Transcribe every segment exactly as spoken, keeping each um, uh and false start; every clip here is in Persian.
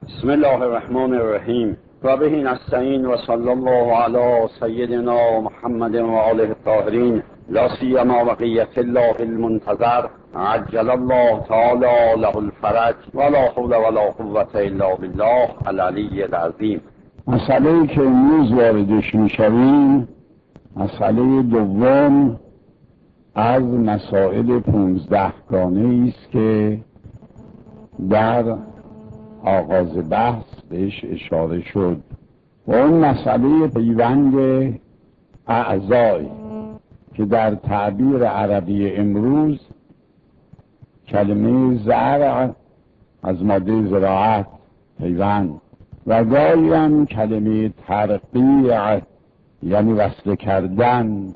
بسم الله الرحمن الرحیم و به نستعین و صلی الله علی سیدنا محمد و آله الطاهرین لا سیما بقیة الله المنتظر عجل الله تعالی له الفرج ولا حول ولا قوة الا بالله العلی العظیم. مسئله که امروز واردش میشویم مسئله دوم از مسائل پونزدهگانه است که در آغاز بحث بهش اشاره شد و اون مسئله پیوند اعضای که در تعبیر عربی امروز کلمه زرع از ماده زراعت پیوند و گاهی هم کلمه ترقیع یعنی وصله کردن،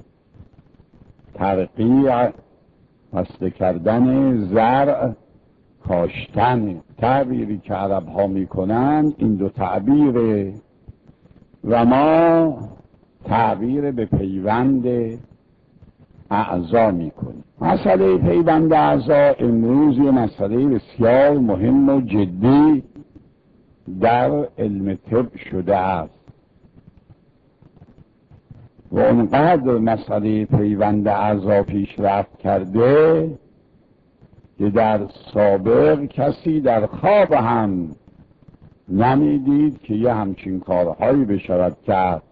ترقیع وصله کردن، زرع کاشتن. تعبیری که عرب ها می کنند این دو تعبیره و ما تعبیر به پیوند اعضا می کنیم. مسئله پیوند اعضا امروز یه مسئله بسیار مهم و جدی در علم طب شده است و اونقدر مسئله پیوند اعضا پیشرفت کرده که در سابق کسی در خواب هم نمیدید که یه همچین کارهایی بشود کرد.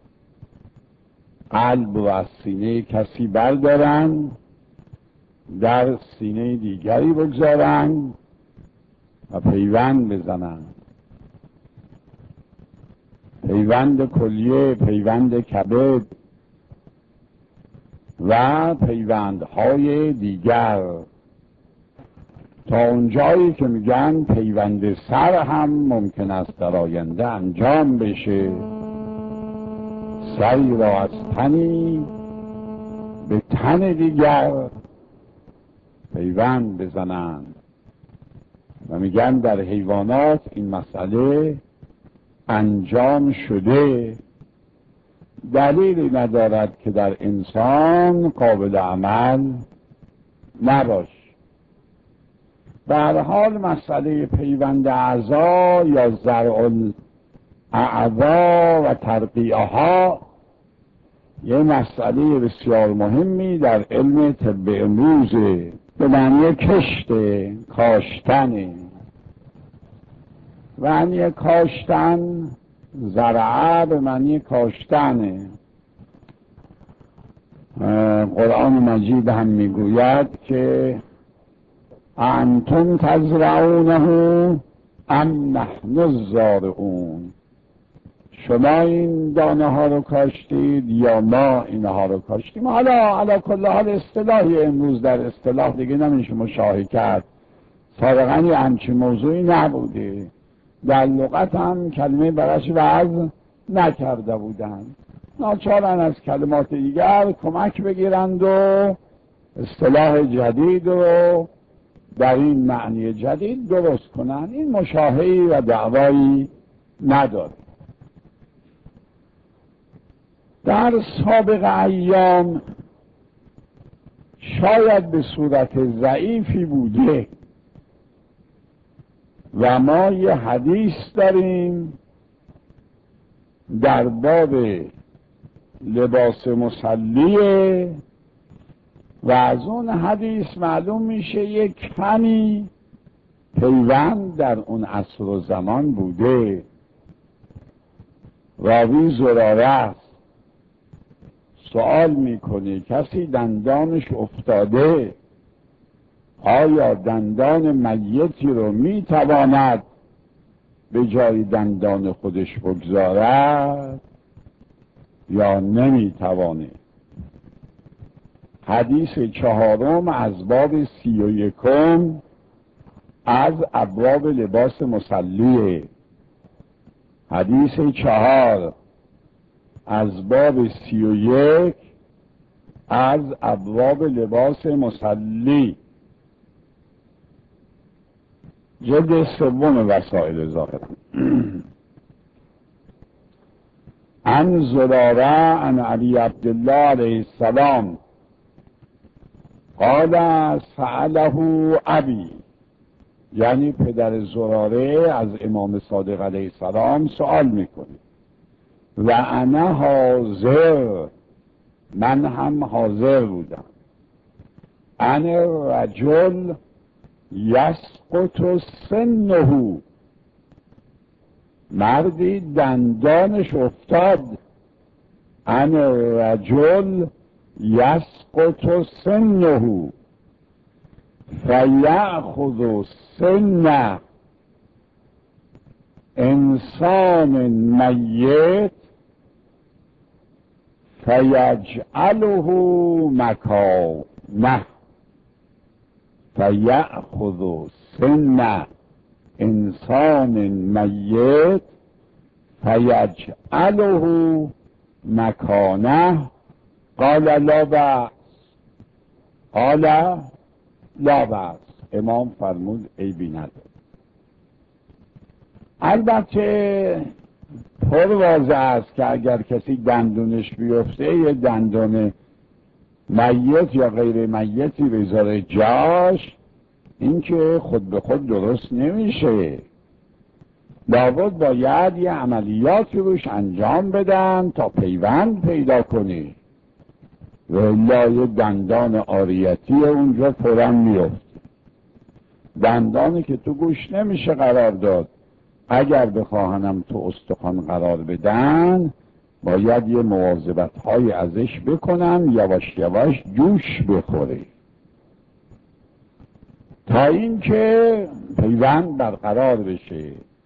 قلب و از سینه کسی بردارن در سینه دیگری بگذارن و پیوند بزنن، پیوند کلیه، پیوند کبد و پیوندهای دیگر، تا اونجایی که میگن پیوند سر هم ممکن است در آینده انجام بشه، سری را از تنی به تن دیگر پیوند بزنند و میگن در حیوانات این مسئله انجام شده. دلیلی ندارد که در انسان قابل عمل نباشه. به هر حال مسئله پیوند اعضا یا زرع الاعضا و ترقیعها یه مسئله بسیار مهمی در علم طب امروزه، به معنی کشت، کاشتن. معنی کاشتن، زرعه به معنی کاشتن. قرآن مجید هم میگوید که انتم تزرعونه ام نحن الزارعون، شما این دانه ها رو کاشتید یا ما اینها رو کاشتیم. حالا علی کل حال اصطلاحی امروز در اصطلاح دیگه نمیشه مشاهده کرد، سابقا یه همچین موضوعی نبوده، در لغت هم کلمه برش وضع نکرده بودن، ناچارن از کلمات دیگر کمک بگیرند و اصطلاح جدید رو در این معنی جدید درست کنن. این مشاهدی و دعوایی نداره. در سابق ایام شاید به صورت ضعیفی بوده و ما یه حدیث داریم در باب لباس مصلیه و از اون حدیث معلوم میشه یک کمی پیوند در اون عصر و زمان بوده. راوی زراره است، سوال میکنه کسی دندانش افتاده آیا دندان میتی رو میتواند به جای دندان خودش بگذارد یا نمیتوانه؟ حدیث چهارم از باب سی و یکم از ابواب لباس مصلیه. حدیث چهار از باب سی و یک از ابواب لباس مصلی، جلد سوم وسائل ظاهرا. عن زراره عن علی عبدالله علیه السلام قال سأله ابی یعنی پدر زراره از امام صادق علیه السلام سوال میکنه و انا حاضر، من هم حاضر بودم، انا رجل یسقط سنه، مردی دندانش افتاد، انا رجل یسقط سنه فیأخذ سن انسان میت فیجعله مکانه، فیأخذ سن انسان میت فیجعله مکانه. قال لا بأس، قال لا بأس، امام فرمود عیبی نداره. البته پر واضح است که اگر کسی دندونش بیفته یه دندون میت یا غیر میتی بذاره جاش، این که خود به خود درست نمیشه، لابد باید یه عملیاتی روش انجام بدن تا پیوند پیدا کنی و الا یه دندان عاریتی اونجا فوراً میفته. دندانی که تو گوش نمیشه قرار داد، اگر بخواهنم تو استخوان قرار بدن باید یه مواظبت های ازش بکنن، یواش یواش جوش بخوره تا اینکه پیوند برقرار بشه.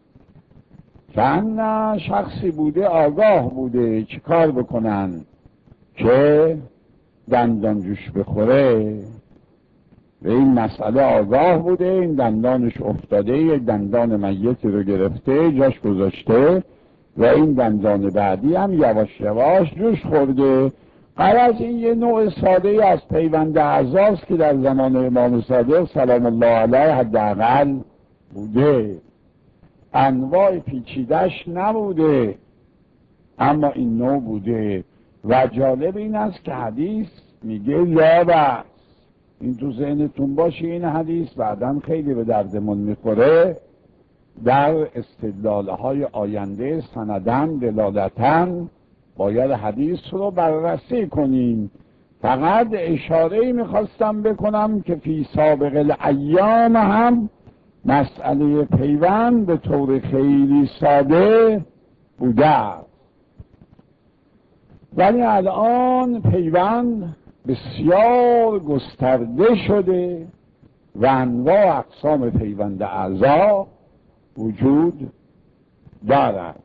چند شخصی بوده آگاه بوده چی کار بکنن که دندان جوش بخوره، به این مسئله آگاه بوده، این دندانش افتاده، یک دندان میتی رو گرفته جاش گذاشته و این دندان بعدی هم یواش یواش جوش خورده. غرض این یه نوع ساده از پیوند اعضاست که در زمان امام صادق سلام الله علیه حداقل بوده، انواع پیچیدش نبوده، اما این نوع بوده. و جالب این است که حدیث میگه لا بأس، این تو ذهنتون باشه این حدیث بعداً خیلی به دردمون میخوره در استدلالهای آینده. سندن دلالتن باید حدیث رو بررسی کنیم. فقط اشاره‌ای میخواستم بکنم که فی سابق الایام هم مسئله پیوند به طور خیلی ساده بوده، ولی الان پیوند بسیار گسترده شده و انواع اقسام پیوند اعضا وجود دارد.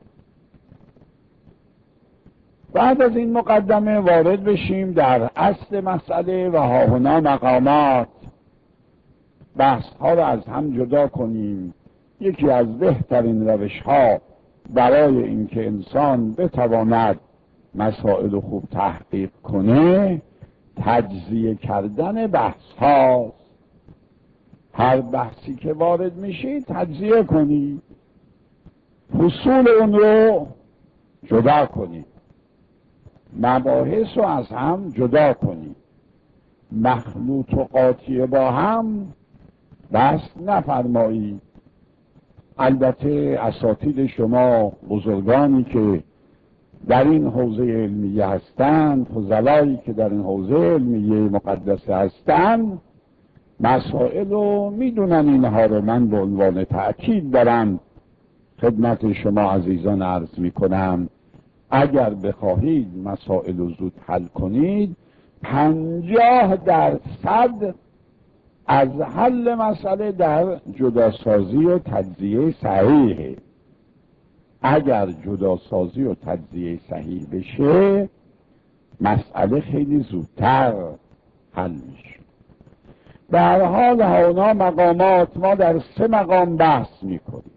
بعد از این مقدمه وارد بشیم در اصل مسئله و هاهنا مقامات. بحث ها را از هم جدا کنیم. یکی از بهترین روش ها برای اینکه انسان بتواند مسائل خوب تحقیق کنه تجزیه کردن بحث هاست. هر بحثی که وارد میشی تجزیه کنی، فصول اون رو جدا کنی، مباحث رو از هم جدا کنی، مخلوط و قاطی با هم بحث نفرمایی. البته اساتید شما بزرگانی که در این حوزه علمیه هستند، فضلایی که در این حوزه علمیه مقدسه هستند، مسائل رو میدونن. اینها رو من به عنوان تأکید دارم خدمت شما عزیزان عرض میکنم. اگر بخواهید مسائل رو زود حل کنید، پنجاه درصد از حل مسئله در جداسازی و تجزیه صحیحه. اگر جداسازی و تجزیه صحیح بشه مسئله خیلی زودتر حل میشه. در حال هاونا مقامات ما در سه مقام بحث میکنیم.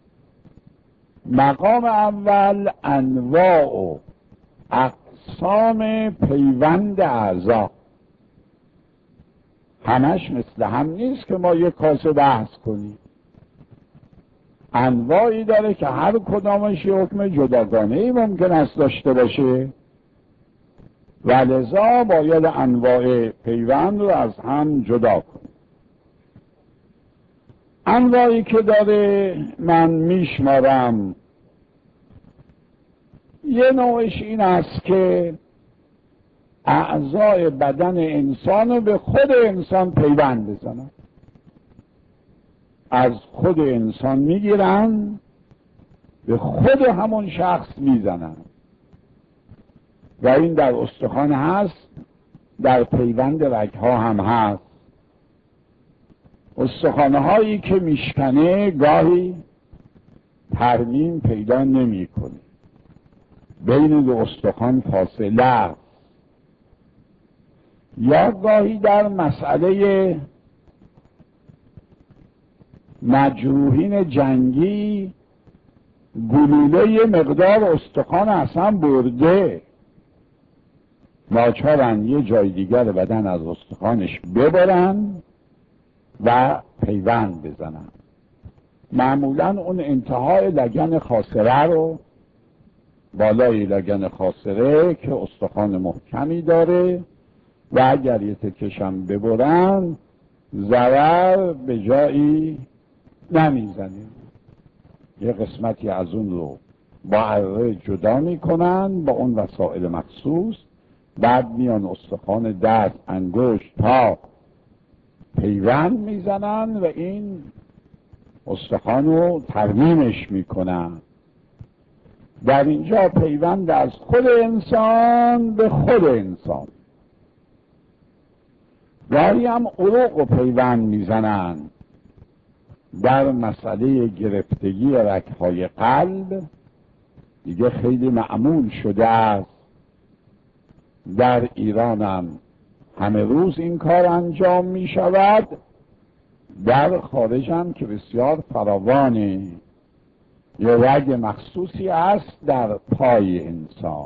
مقام اول انواع و اقسام پیوند اعضا. همش مثل هم نیست که ما یک کاسه بحث کنیم، انواعی داره که هر کدامش حکم جداگانه‌ای ممکن است داشته باشه و لذا باید انواع پیوند رو از هم جدا کنیم. انواعی که داره من میشمارم. یه نوعش این است که اعضای بدن انسان به خود انسان پیوند بزنن، از خود انسان میگیرن به خود همون شخص میزنن و این در استخوان هست، در پیوند رگها هم هست. استخوانه هایی که میشکنه گاهی ترمیم پیدا نمی کنه، بین دو استخوان فاصله است، یا گاهی در مسئله مجروحین جنگی گلوله مقدار استخوان اصلا برده، ناچارن یه جای دیگر بدن از استخوانش ببرن و پیوند بزنن. معمولا اون انتهای لگن خاصره رو، بالای لگن خاصره که استخوان محکمی داره و اگر یه تکشم ببرن ضرر به جایی نمیزنه، یه قسمتی از اون رو با اره جدا میکنن با اون وسایل مخصوص، بعد میان استخوان دست، انگشت، پا پیوند میزنن و این استخوان رو ترمیمش میکنن. در اینجا پیوند از خود انسان به خود انسان. گاهی هم عروق رو پیوند میزنن. در مسئله گرفتگی رگ‌های قلب دیگه خیلی معمول شده است. در ایران هم همه روز این کار انجام می شود، در خارج هم که بسیار فراوانه. یه رگ مخصوصی است در پای انسان،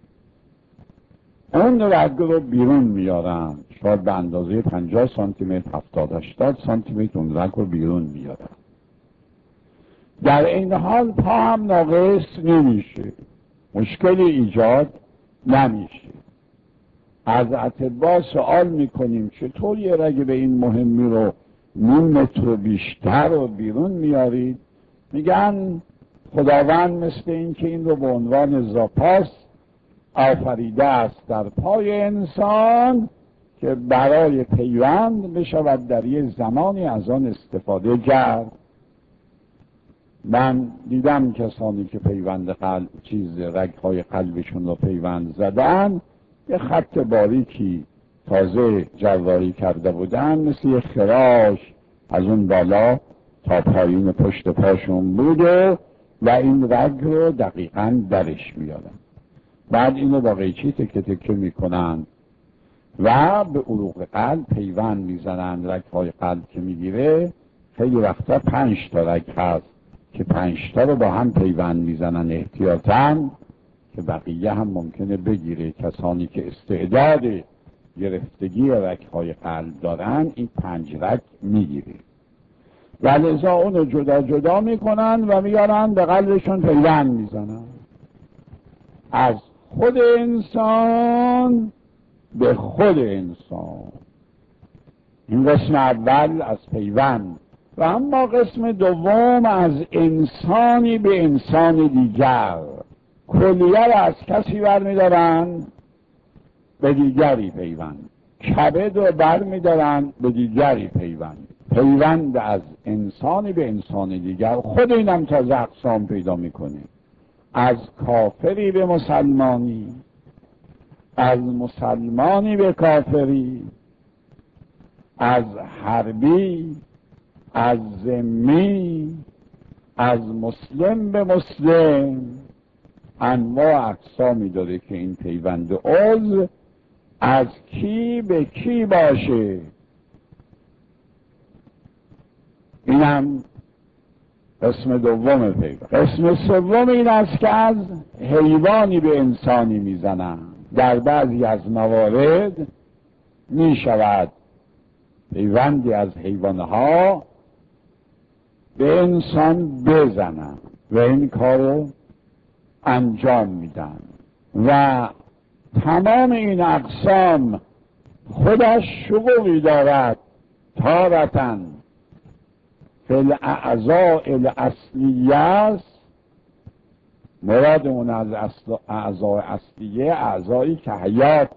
اون رگ رو بیرون میارن، شاید به اندازه پنجاه سانتی متر، هفتاد هشتاد سانتی متر اون رگ رو بیرون میارن. در این حال پا هم ناقص نمیشه، مشکلی ایجاد نمیشه. از اطباء سوال میکنیم چطور یه رگ به این مهمی رو نیم متر بیشتر رو بیرون میارید؟ میگن خداوند مثل این که این رو به عنوان زاپاس آفریده است در پای انسان که برای پیوند بشود در یه زمانی از آن استفاده کرد. من دیدم کسانی که پیوند قلب چیز رگ‌های قلبشون رو پیوند زدن، یه خط باریکی تازه جراحی کرده بودن، مثل یه خراش از اون بالا تا پایین پشت پاشون بوده و این رگ رو دقیقاً درش میادن. بعد اینو با قیچی تکه تکه میکنن و به عروق قلب پیوند میزنن. رگ‌های قلب که میگیره خیلی وقتا پنج تا رگ هست که پنج تا رو با هم پیوند میزنن احتیاطاً که بقیه هم ممکنه بگیره. کسانی که استعداد گرفتگی رگ‌های قلب دارن این پنج رگ میگیره و لذا اونو جدا جدا میکنن و میارن به قلبشون پیوند میزنن. از خود انسان به خود انسان، این قسم اول از پیوند. و اما قسم دوم از انسانی به انسان دیگر. کلیه را از کسی برمیدارن به دیگری پیوند، کبد رو برمیدارن به دیگری پیوند. پیوند از انسانی به انسان دیگر خود اینم تازه اقسام پیدا میکنه، از کافری به مسلمانی، از مسلمانی به کافری، از حربی، از ذمی، از مسلم به مسلم. انواع اقسامی داره که این پیوند عضو از کی به کی باشه. اینم قسم دوم پیوند. قسم سوم این است که از حیوانی به انسانی میزنن. در بعضی از موارد می شود پیوندی از حیوانها به انسان بزنن و این کارو انجام میدن و تمام این اقسام خودش شغلی دارد. تارتن فی اعضاء الاصلیه است، مراد اون از اعضای اصلیه اعضایی که حیات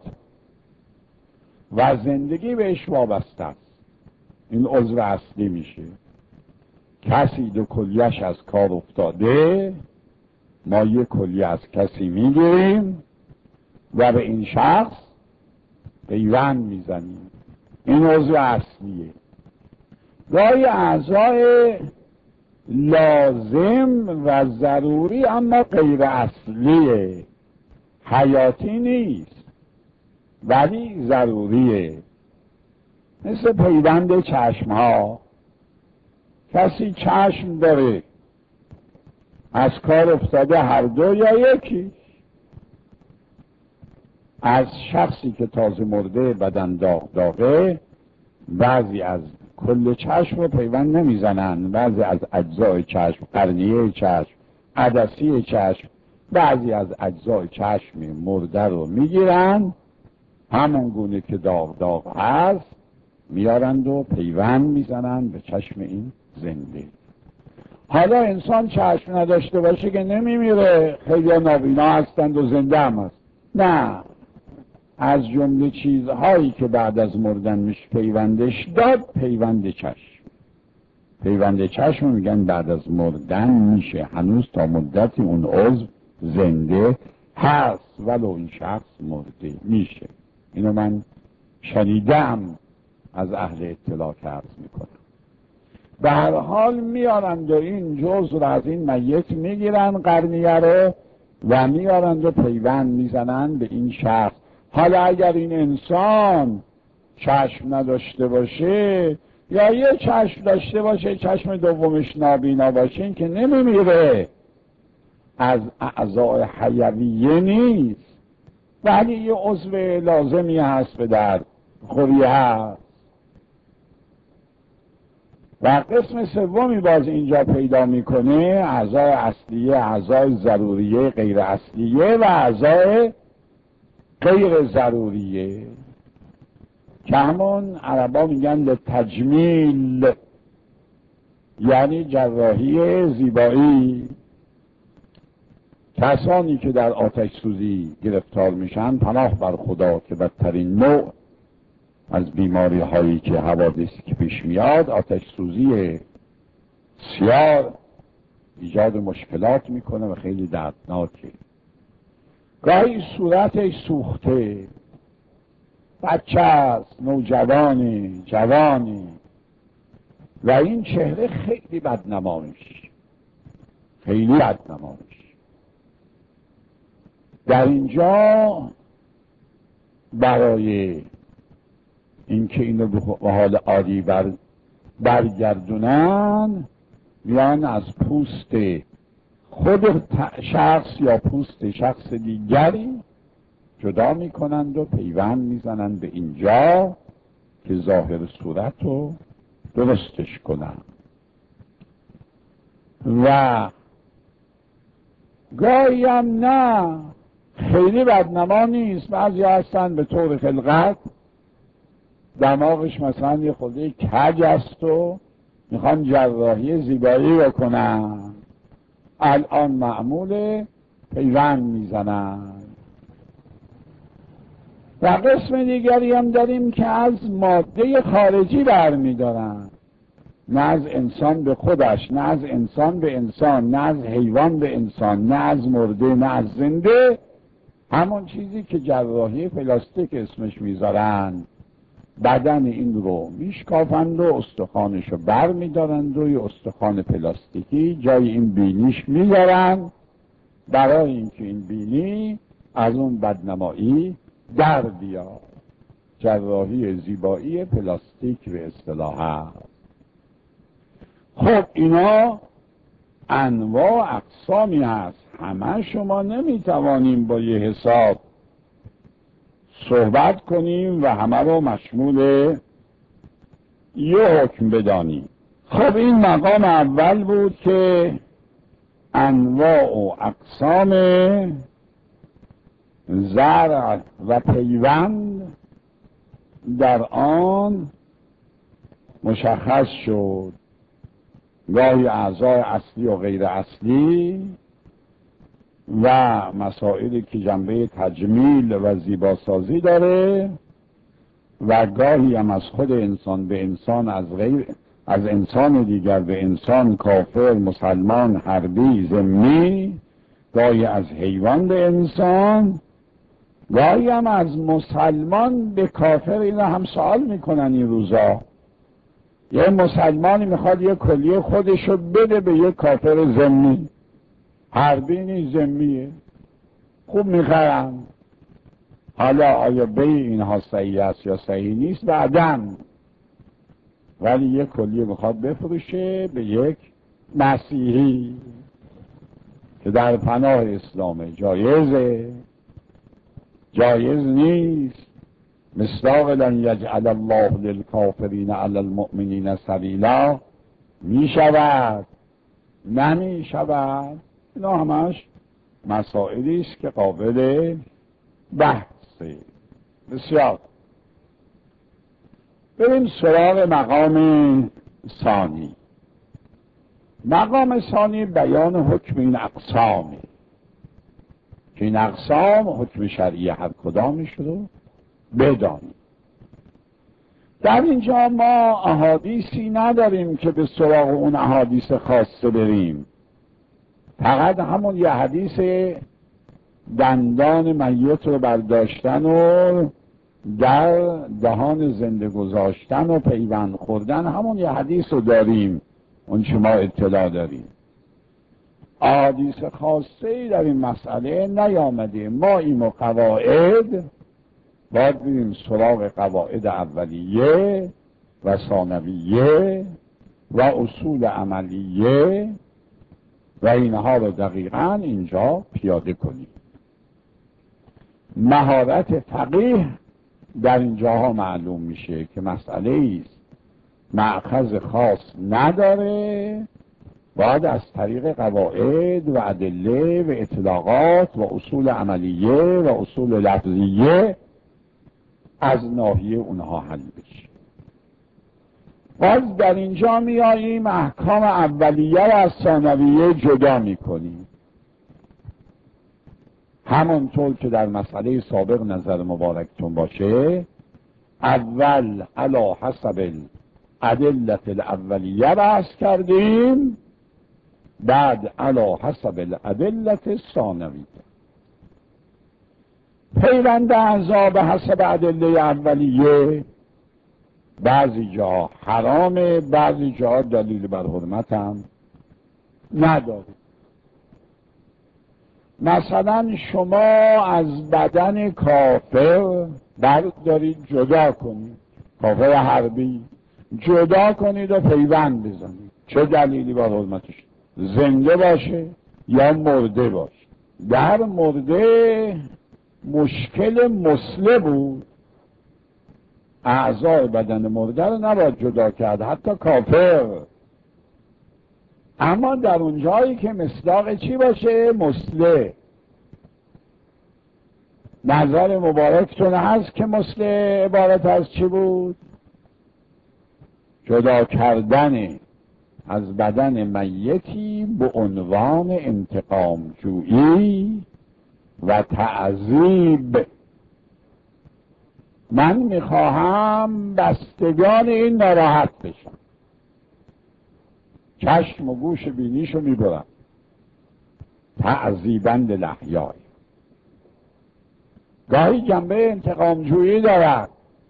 و زندگی بهش وابسته است، این عضو اصلی میشه. کسی دو کلیش از کار افتاده، ما یک کلیه از کسی میگیریم و به این شخص پیوند میزنیم، این عضو اصلیه. گاهی اعضای لازم و ضروری اما غیر اصلیه، حیاتی نیست ولی ضروریه، مثل پیوند چشم ها. کسی چشم داره از کار افتاده هر دو یا یکی، از شخصی که تازه مرده بدن داغ داغه بعضی از کل چشم رو پیوند نمیزنن، بعضی از اجزای چشم، قرنیه چشم، عدسی چشم، بعضی از اجزای چشم مرده رو میگیرن، همون گونه که داغ داغ هست میارند و پیوند میزنن به چشم این زنده. حالا انسان چشم نداشته باشه که نمیمیره، خیلی نابینا هستند و زنده هم هست. نه، از جمله چیزهایی که بعد از مردن میشه پیوندش داد پیوند چشم. پیوند چشم میگن بعد از مردن میشه، هنوز تا مدتی اون عضو زنده هست ولو این شخص مرده میشه. اینو من شنیدم از اهل اطلاع که عرض میکنم. به هر حال میارند و این جزء رو از این میت میگیرن، قرنیه رو، و میارند و پیوند میزنن به این شخص. حالا اگر این انسان چشم نداشته باشه یا یه چشم داشته باشه چشم دومش نابینا باشه، این که نمیمیره، از اعضای حیویه نیست ولی یه عضو لازمی هست به درد خوری هست. و قسم سومی باز اینجا پیدا میکنه اعضای اصلیه، اعضای ضروریه، غیر اصلیه و اعضای غیر ضروریه که همون عربا میگن لتجمیل، یعنی جراحی زیبایی. کسانی که در آتش سوزی گرفتار میشن پناه بر خدا که بدترین نوع از بیماری هایی که حوادثی که پیش میاد آتش سوزی سیار ایجاد مشکلات میکنه و خیلی دردناکه. گاهی صورتش سوخته، بچه است، نوجوانی، جوانی، و این چهره خیلی بدنما میشه، خیلی بدنما میشه. در اینجا برای اینکه اینو به حال عادی بر برگردونن میان از پوست خود شخص یا پوست شخص دیگری جدا میکنند و پیوند میزنند به اینجا که ظاهر صورت رو درستش کنند. و گاهی هم نه، خیلی بدنما نیست. بعضی هستن به طور خلقت دماغش مثلا یه خورده کج است و میخوان جراحی زیبایی بکنن، الان معمول پیوند میزنن. و قسم دیگری هم داریم که از ماده خارجی برمیدارن، نه از انسان به خودش، نه از انسان به انسان، نه از حیوان به انسان، نه از مرده نه از زنده، همون چیزی که جراحی پلاستیک اسمش میذارن. بدن این رو میشکافند و استخوانش رو بر میدارند و یه استخوان پلاستیکی جای این بینیش میذارن برای اینکه این بینی از اون بدنمایی در بیاد. جراحی زیبایی پلاستیک به اصطلاح هست. خب اینا انواع اقسامی هست، همه شما نمیتوانیم با یه حساب صحبت کنیم و همه رو مشمول یه حکم بدانیم. خب این مقام اول بود که انواع و اقسام زرع و پیوند در آن مشخص شد. گاهی اعضای اصلی و غیر اصلی و مسائلی که جنبه تجمیل و زیباسازی داره و گاهی هم از خود انسان به انسان، از غیر از انسان دیگر به انسان، کافر، مسلمان، حربی، ذمی، گاهی از حیوان به انسان، گاهی هم از مسلمان به کافر. اینا هم سوال میکنن این روزا. یه مسلمانی میخواد یه کلیه خودشو بده به یه کافر ذمی، حربی نیست، ذمیه، خوب میخرن. حالا آیا بی اینها صحیح است یا صحیح نیست بعداً، ولی یک کلیه میخواد بفروشه به یک مسیحی که در پناه اسلامه. جایزه؟ جایز نیست. مصداق لن یجعل الله للکافرین علی المؤمنین سبیلا میشود؟ نمیشود. اینا همش مسائلی است که قابل بحثه. بسیار. بریم سراغ مقام ثانی. مقام ثانی بیان حکم این اقسامه که این اقسام حکم شرعی هر کدامش رو بدانیم. در اینجا ما احادیثی نداریم که به سراغ اون احادیث خاصه بریم، فقط همون یه حدیث دندان میت رو برداشتن و در دهان زنده گذاشتن و پیوند خوردن، همون یه حدیث رو داریم، اون چه ما اطلاع داریم. احادیث خاصه‌ای در این مسئله نیامده. ما این قواعد باید بریم سراغ قواعد اولیه و ثانویه و اصول عملیه و اینها رو دقیقاً اینجا پیاده کنیم. مهارت فقیه در اینجاها معلوم میشه که مسئله است مأخذ خاص نداره، باید از طریق قواعد و ادله و اطلاقات و اصول عملیه و اصول لفظیه از ناحیه اونها حل بشه. باز در اینجا میاییم احکام اولیه و از ثانویه جدا میکنیم، همونطور که در مسئله سابق نظر مبارکتون باشه. اول علی حسب الادله الاولیه بحث کردیم، بعد علی حسب الادله الثانویه. پیوند اعضا به حسب ادله اولیه بعضی جا حرامه، بعضی جا دلیل بر حرمت هم نداره. مثلا شما از بدن کافر بردارید جدا کنید، کافر حربی جدا کنید و پیوند بزنید، چه دلیلی بر حرمتش؟ زنده باشه یا مرده باشه. در مرده مشکل مسله بود، اعضای بدن مرده رو نباید جدا کرد، حتی کافر. اما در اون جایی که مصداق چی باشه؟ مسله. نظر مبارکتون هست که مسله عبارت از چی بود؟ جدا کردن از بدن میتی به عنوان انتقام جویی و تعذیب. من میخواهم بستگان این ناراحت بشن، چشم و گوش بینیشو میبرم، تعذیبند لحیای. گاهی جنبه انتقام جویی دارد.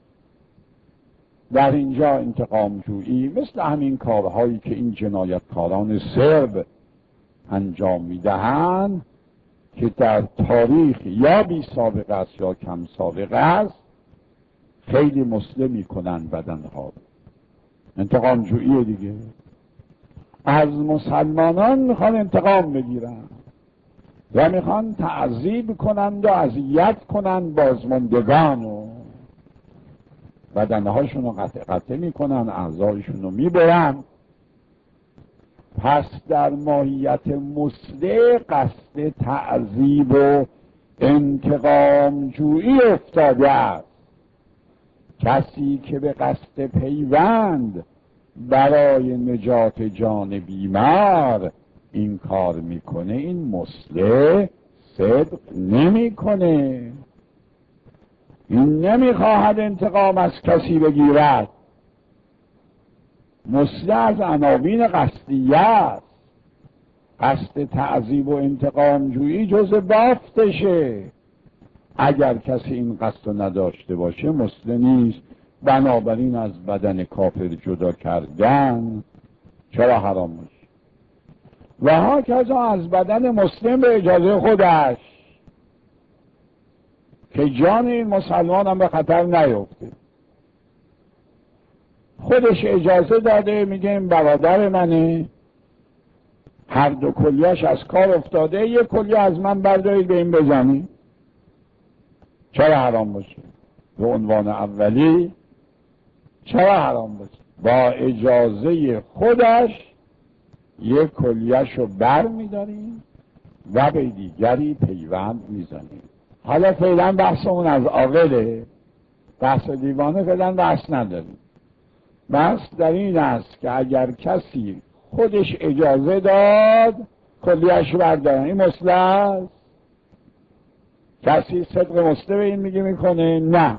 در اینجا انتقام جویی مثل همین کارهایی که این جنایتکاران سرب انجام میدهند که در تاریخ یا بی سابقه است یا کم سابقه است، خیلی مسلم میکنن بدنها. انتقام جویی دیگه. از مسلمانان میخوان انتقام بگیرن و میخوان تعذیب کنند و اذیت کنند بازماندگان و بدنهاشون رو قطع قطع میکنن، اعضایشون رو میبرن. پس در ماهیت مسله قصد تعذیب و انتقام جویی افتاده است. کسی که به قصد پیوند برای نجات جان بیمار این کار میکنه، این مصلح صدق نمیکنه. این نمیخواهد انتقام از کسی بگیرد. مصلح از عناوین قصدیه است. قصد تعذیب و انتقام جویی جز بافتشه. اگر کسی این قصد رو نداشته باشه مصلح نیست. بنابراین از بدن کافر جدا کردن چرا حرام میشه؟ و هاکذا از بدن مسلم به اجازه خودش، که جان این مسلمان هم به خطر نیفته. خودش اجازه داده، میگه این برادر منه، هر دو کلیه‌اش از کار افتاده، یک کلیه از من بردارید به این بزنی، چرا حرام باشه؟ به عنوان اولی چرا حرام باشه؟ با اجازه خودش یک کلیه‌اش رو بر میداریم و به دیگری پیوند میزنیم. حالا فعلا بحثمون از عاقله، بحث دیوانه فعلا بحث نداریم. بحث در این است که اگر کسی خودش اجازه داد کلیه‌اش رو بردارن، این مصلح است؟ کسی صدق مصلح به این میگه میکنه؟ نه.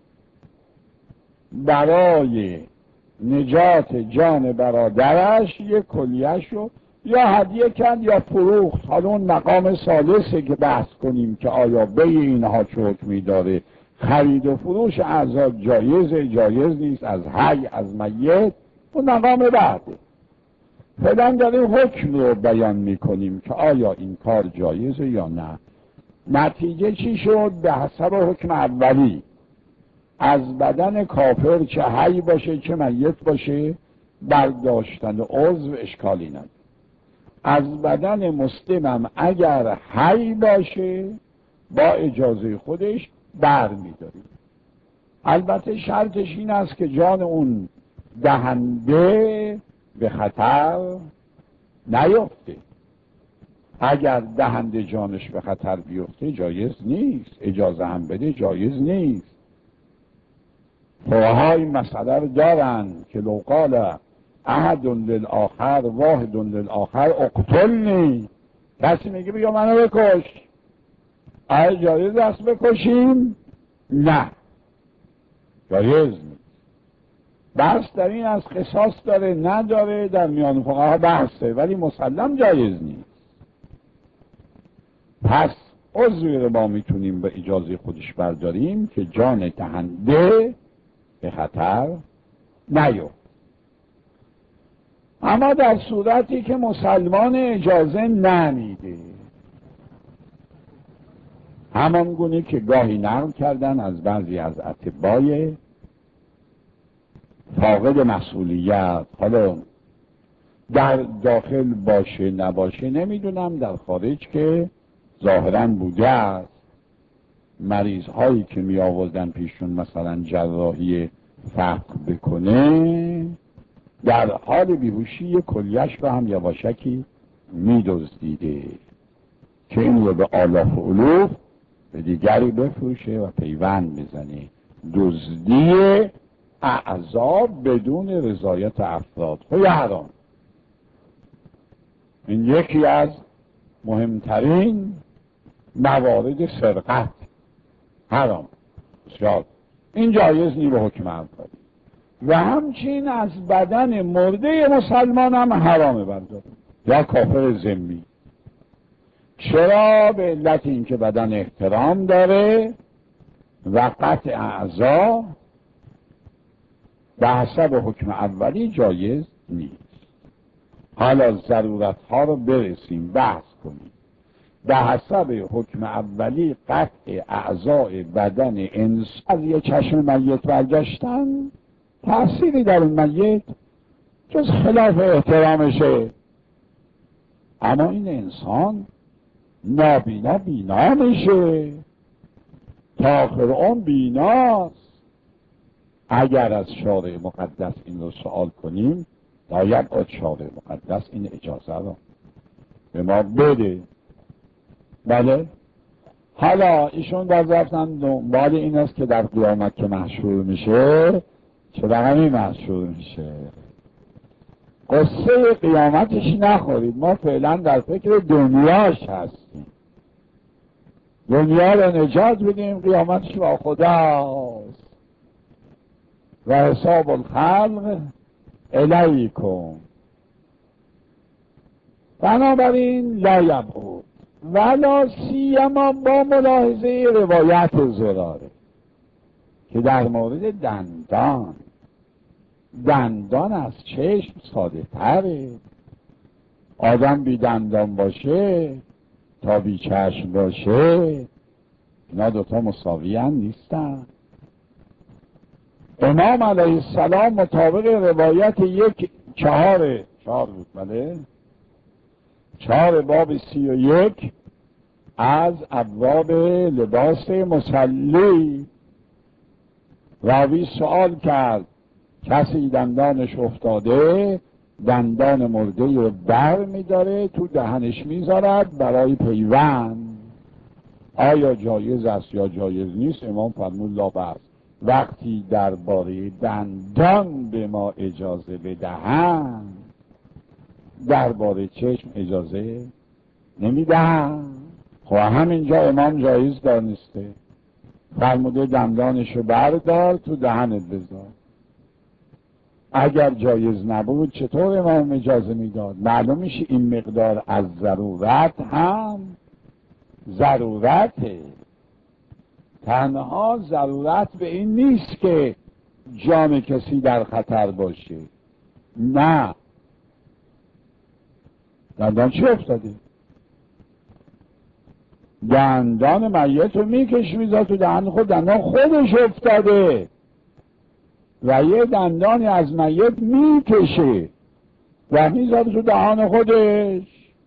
برای نجات جان برادرش یک کلیه‌اش رو یا هدیه کرد یا فروخت. حالا اون مقام ثالثه که بحث کنیم که آیا بی اینها چه حکمی داره. خرید و فروش اعضا جایزه، جایز نیست، از حی از میت، اون مقام بعده. فعلا داریم حکم رو بیان میکنیم که آیا این کار جایزه یا نه. نتیجه چی شد؟ به حسب حکم اولی از بدن کافر چه حی باشه چه میت باشه برداشتن عضو اشکالی نداره. از بدن مسلمم اگر حی باشه با اجازه خودش بر می‌داریم. البته شرطش این است که جان اون دهنده به خطر نیفته. اگر دهنده جانش به خطر بیفته جایز نیست، اجازه هم بده جایز نیست. فقها این مسئله رو دارن که لو قال احد للآخر واحد للآخر اقتلنی، کسی میگه بیا منو بکش، آیا جایز است بکشیم؟ نه، جایز نیست. بحث در این از قصاص داره نداره در میان فقها بحثه، ولی مسلم جایز نیست. پس عضوی رو ما میتونیم به اجازه خودش برداریم که جان دهنده به خطر نیفته. اما در صورتی که مسلمان اجازه نمیده، همان گونه که گاهی نقل کردن از بعضی از اطبای فاقد مسئولیت، حالا در داخل باشه نباشه نمیدونم، در خارج که ظاهرا بوده است، مریض هایی که می آوردن پیشون مثلا جراحی فقر بکنه در حال بیهوشی کلیه‌اش رو هم یواشکی می دزدیده که این رو به آلاف و الوف به دیگری بفروشه و پیوند بزنه. دزدی اعضا بدون رضایت افراد خیلی حرام. این یکی از مهمترین موارد سرقت، حرام بسیار. این جایز نی به حکم اولی. و همچین از بدن مرده مسلمان هم حرامه برداره یا کافر ذمی. چرا؟ به علت اینکه بدن احترام داره و قطع اعضا به حسب حکم اولی جایز نیست. حالا ضرورت ها رو برسیم بحث کنیم. به حسب حکم اولی قطع اعضای بدن انسان از یه چشم میت برگشتن تأثیری در اون میت جز خلاف احترامشه. اما این انسان نابینا بینا میشه، تا آخر اون بیناست. اگر از شارع مقدس این رو سوال کنیم باید از شارع مقدس این اجازه رو به ما بده. بله. حالا ایشون در رفتن دنبال این است که در قیامت که محشور میشه چه رقمی محشور میشه. قصه قیامتش نخورید، ما فعلا در فکر دنیاش هستیم، دنیا رو نجات بدیم، قیامتش با خداست. و حساب الخلق الیکم. بنابراین لا یبعد ولا سیما با ملاحظه روایت زراره که در مورد دندان، دندان از چشم ساده تره. آدم بی دندان باشه تا بی چشم باشه، اینا دوتا مساوی هم نیستن. امام علیه السلام مطابق روایت یک چهار چهار بود بله چهار باب سی و یک از ابواب لباس مصلی، راوی سوال کرد کسی دندانش افتاده، دندان مرده رو بر میداره تو دهنش میذارد برای پیوند، آیا جایز است یا جایز نیست؟ امام فرمود لا بأس. وقتی درباره دندان به ما اجازه بدهند، درباره چشم اجازه نمیدهند. خب همینجا امام جایز دانسته، فرموده دندانشو بردار تو دهنت بذار. اگر جایز نبود چطور امام اجازه میداد؟ معلوم میشه این مقدار از ضرورت هم ضرورته. تنها ضرورت به این نیست که جان کسی در خطر باشه، نه. دندان چی افتاده؟ دندان میت رو میکش میذار تو دهن خود، دندان خودش افتاده و یه دندانی از میت میکشه و میذاره تو دهان خودش.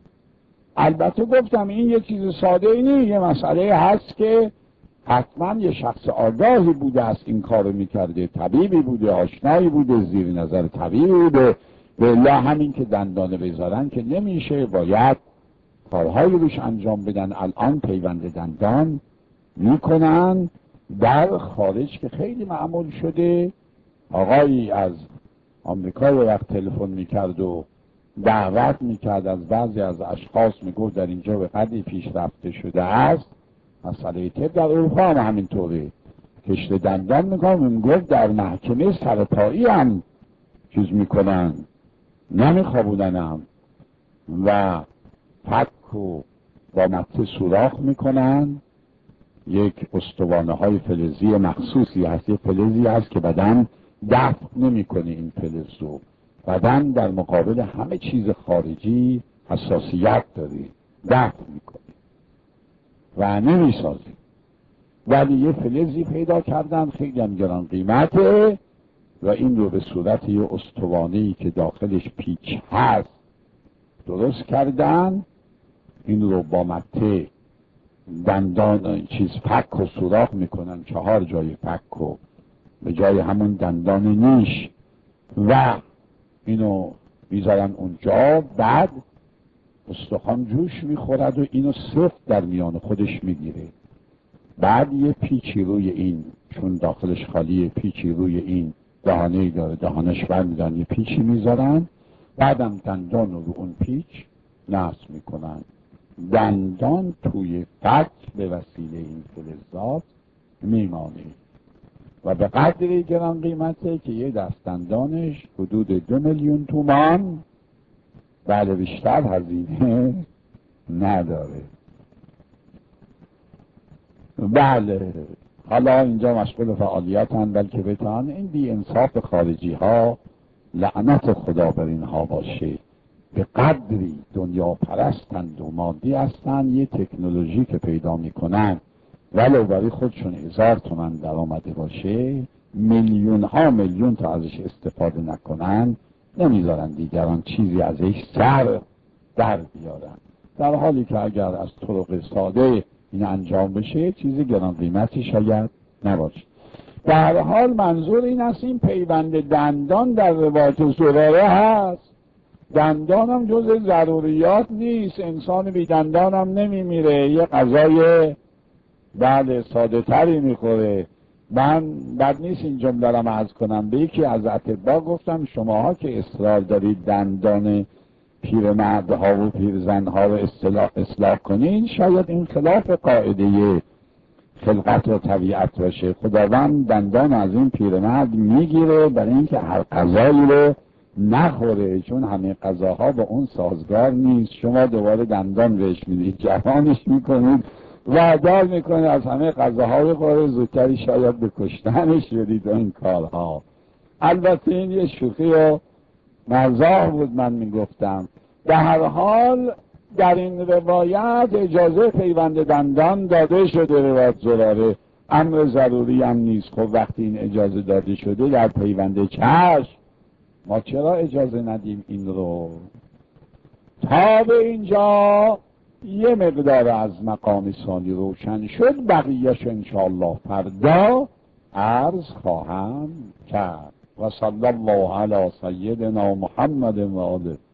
البته گفتم این یه چیز ساده ای نیست، یه مسئله هست که حتما یه شخص آگاهی بوده است این کارو میکرده، طبیبی بوده، آشنایی بوده، زیر نظر طبیبی بوده. بالله همین که دندانه بذارن که نمیشه، باید کارهایی روش انجام بدن. الان پیوند دندان میکنن در خارج که خیلی معمول شده. آقایی از آمریکا یه وقت تلفن میکرد و دعوت میکرد از بعضی از اشخاص، میگفت در اینجا به قدری پیشرفته شده است مسئله طب، در اروپا هم همینطوره، کشت دندان میکنن. میگفت در محکمه سرپایی هم چیز میکنن، نمیخوابوننم و فک و با مته سوراخ میکنن. یک استوانه های فلزی مخصوصی هست، یه فلزی هست که بدن دفع نمیکنه این فلز رو، بدن در مقابل همه چیز خارجی حساسیت داره، دفع میکنه و نمیسازه. ولی یه فلزی پیدا کردن خیلی هم گران قیمته و این رو به صورت یه استوانه‌ای که داخلش پیچ هست درست کردن. این رو با مته دندان چیز فک و سوراخ میکنن، چهار جای فک و به جای همون دندان نیش، و اینو میذارن اونجا. بعد استخوان جوش میخورد و اینو سفت در میان خودش میگیره. بعد یه پیچی روی این، چون داخلش خالیه، پیچی روی این دهانه‌ای داره، دهانش برمیدن یه پیچی میذارن. بعدم دندان رو اون پیچ نصب میکنن. دندان توی فک به وسیله این فلزات میمانه و به قدری گران قیمته که یه دست دندانش حدود دو میلیون تومان، بله بیشتر هزینه نداره. بله حالا اینجا مشغول فعالیتن، بلکه بتان این بی انصاف خارجی ها، لعنت خدا بر اینها باشه، به قدری دنیا پرستند و مادی هستند. یه تکنولوژی که پیدا میکنن ولو برای خودشون هزار تومن در آمده باشه، میلیون ها میلیون تا ازش استفاده نکنن، نمیذارن دیگران چیزی ازش سر در بیارن، در حالی که اگر از طرق ساده این انجام بشه چیزی گران قیمتی شاید نباشه. در حال منظور این است این پیوند دندان در روایت زراره هست. دندان هم جز ضروریات نیست، انسان بی دندان هم نمیمیره، یه غذای بله ساده تری میخوره، من بد نیست این جمله را عرض کنم. به یکی از اطباء گفتم شماها که اصرار دارید دندان پیرمردها و پیرزنها رو اصلاح اصلاح کنین، شاید این خلاف قاعده خلقت و طبیعت باشه. خداوند دندان از این پیرمرد میگیره برای اینکه هر غذایی رو نخوره، چون همه غذاها با اون سازگار نیست. شما دوباره دندان بهش میدید، جوانش میکنید، وادار میکنید از همه غذاها بخوره، زودتری شاید به کشتنش بدید و این کارها. البته این یه شوخی و مزاح بود من میگفتم. در هر حال در این روایت اجازه پیوند دندان داده شده، روایت زراره امر ضروری هم نیست. خب وقتی این اجازه داده شده در پیوند چشم، ما چرا اجازه ندیم این رو؟ تا به اینجا یه مقدار از مقام ثانی روشن شد، بقیهش انشاءالله فردا عرض خواهم کرد. و صلی الله علی سیدنا محمد و آله.